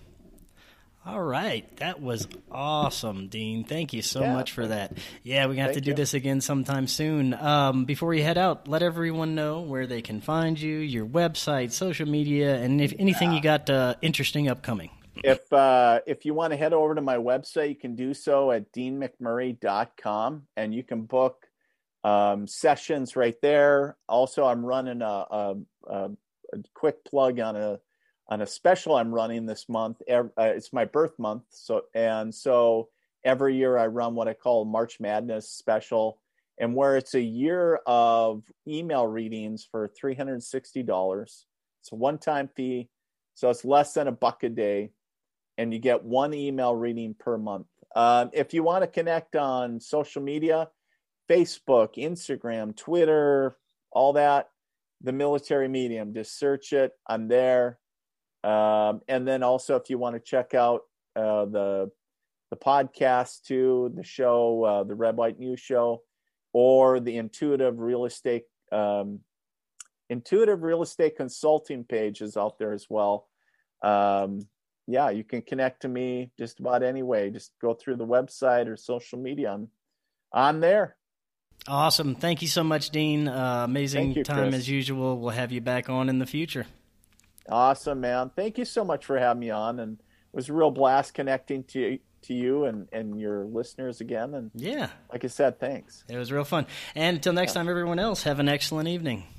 All right. That was awesome, Dean. Thank you so Yeah. much for that. Yeah, we're going to have to Thank do you. this again sometime soon. Um, before we head out, let everyone know where they can find you, your website, social media, and if anything you got uh, interesting upcoming. If uh, if you want to head over to my website, you can do so at dean mcmurray dot com, and you can book um, sessions right there. Also, I'm running a, a, a, a quick plug on a on a special I'm running this month. Uh, it's my birth month, so and so every year I run what I call March Madness special, and where it's a year of email readings for three hundred sixty dollars. It's a one-time fee, so it's less than a buck a day, and you get one email reading per month. Um, if you want to connect on social media, Facebook, Instagram, Twitter, all that, The Military Medium, just search it. I'm there. Um, and then also, if you want to check out uh, the the podcast too, the show, uh, the Red White News Show, or the Intuitive Real Estate um, Intuitive Real Estate Consulting page is out there as well. Um, yeah, you can connect to me just about any way. Just go through the website or social media. I'm, I'm there. Awesome. Thank you so much, Dean. Uh, amazing you, time Chris. as usual. We'll have you back on in the future. Awesome, man. Thank you so much for having me on, and it was a real blast connecting to to you and, and your listeners again. And yeah, like I said, thanks. It was real fun. And until next time, everyone else, have an excellent evening.